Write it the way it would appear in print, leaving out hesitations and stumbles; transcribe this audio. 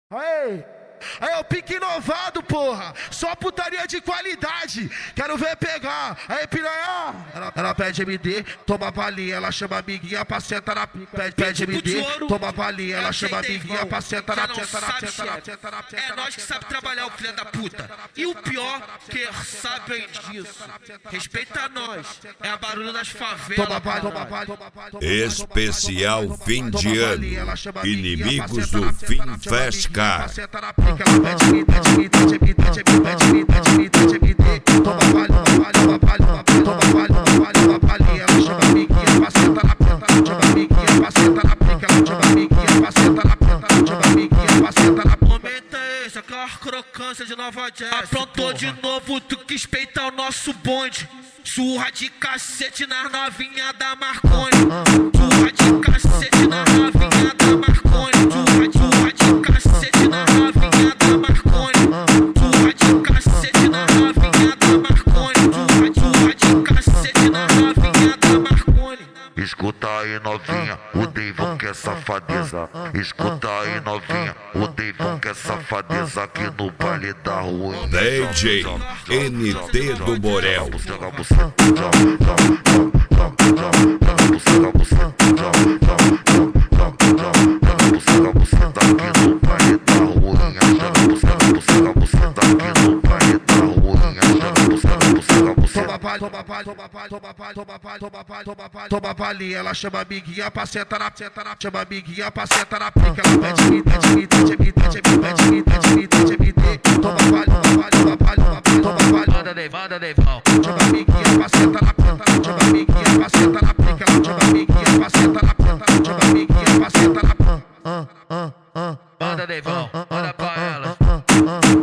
Aí, aí o pique inovado, porra. Só putaria de qualidade. Quero ver pegar. Aí, piranha. Ela pede MD, toma balinha. Ela chama a amiguinha pra sentar na pica. Pede MD, toma balinha. Ela chama a amiguinha pra sentar na pica. É nós que sabe trabalhar, o filho da puta. E o pior, que sabem disso. Respeita nós. É a barulho das favelas. Especial fim de ano. Inimigos do Fim Fest Car. Momento é esse, aquela crocância de Nova Jersey. Aprontou de novo, tu quis peitar o nosso bonde. Surra de cacete nas novinha da Marconi. Surra de cacete nas novinha da Marconi. Surra de cacete nas novinha da Marconi. Surra de cacete nas novinha da Marconi. Surra de cacete nas novinha da Marconi. Escuta aí novinha, o Deivão que é safadeza. Escuta aí novinha, o Deivão que é safadeza aqui no baile da rua. DJ NT do Borel. Toma balinha, ela chama a amiguinha pra sentar na chama a amiguinha pra sentar na pica. Ela toma balinha, Manda Deivão. chama a amiguinha pra sentar na pica. Chama a amiguinha pra sentar na pica. Ela chama a amiguinha pra sentar na pica. Chama a amiguinha pra sentar na pica. Manda Deivão, manda pra ela.